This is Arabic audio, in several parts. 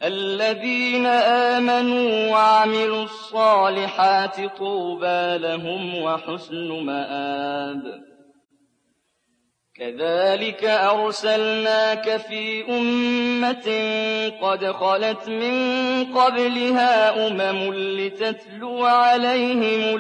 الذين آمنوا وعملوا الصالحات طوبى لهم وحسن مآب. كذلك أرسلناك في أمة قد خلت من قبلها لتتلو عليهم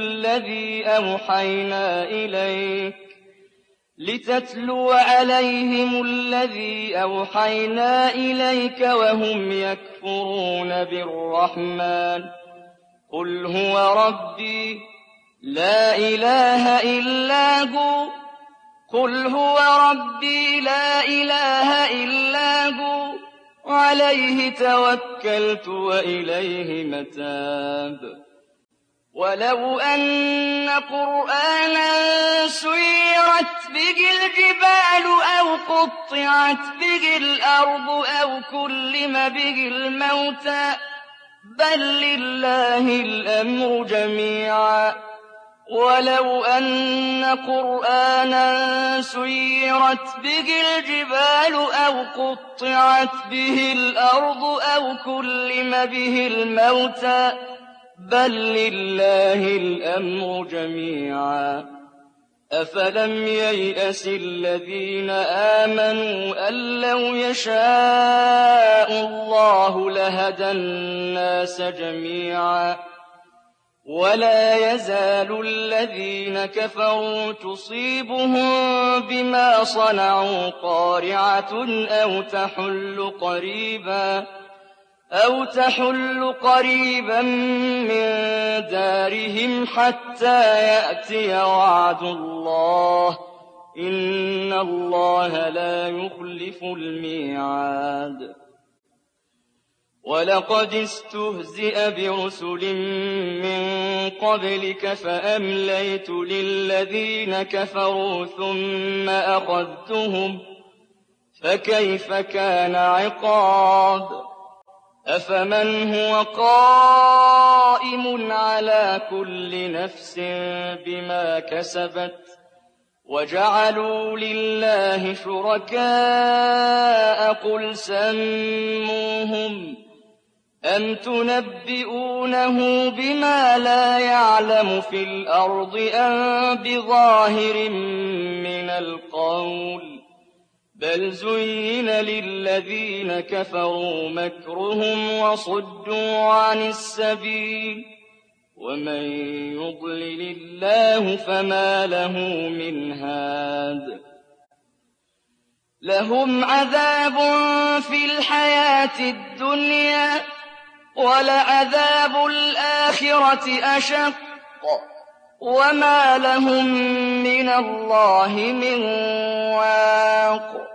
الذي أوحينا إليك وهم يكفرون بالرحمن. قل هو ربي لا إله إلا هو عليه توكلت وإليه متاب. ولو أن قرآنا سيرت به الجبال أو قطعت به الأرض أو كلم به الموتى بل لله الأمر جميعا. ولو أن قرآنا سيرت به الجبال أو قطعت به الأرض أو كلم به الموتى بل لله الأمر جميعا. أفلم ييأس الذين آمنوا أن لو يشاء الله لهدى الناس جميعا. ولا يزال الذين كفروا تصيبهم بما صنعوا قارعة أو تحل قريبا من دارهم حتى يأتي وعد الله إن الله لا يخلف الميعاد. ولقد استهزئ برسل من قبلك فأمليت للذين كفروا ثم أخذتهم فكيف كان عقاب. أفمن هو قائم على كل نفس بما كسبت وجعلوا لله شركاء قل سموهم أم تنبئونه بما لا يعلم في الأرض أم بظاهر من القول بل زين للذين كفروا مكرهم وصدوا عن السبيل ومن يضلل الله فما له من هاد. لهم عذاب في الحياة الدنيا ولعذاب الآخرة أشق وما لهم من الله من واق.